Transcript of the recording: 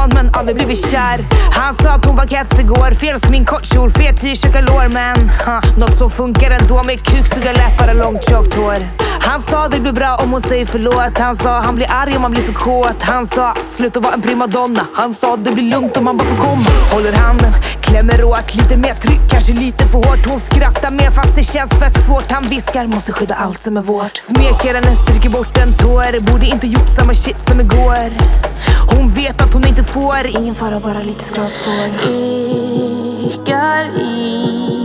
van men aldrig blivit kär. Han sa att hon var kass igår. Fel smink, kort kjol, fet t-shirt, lår. Men något som funkar ändå med kuk, suga läppar och långt tjockt hår. Han sa det blir bra om hon säger förlåt. Han sa han blir arg om man blir för kåt. Han sa sluta vara en primadonna. Han sa det blir lugnt om man bara får komma. Håller handen, klämmer åt lite mer tryck, kanske lite för hårt. Hon skrattar mer fast det känns fett svårt. Han viskar, måste skydda allt som är vårt. Smeker henne, stryker bort en tår. Borde inte gjort samma shit som igår. Hon vet att hon inte får. Ingen fara, bara lite skrapsår. Ekar i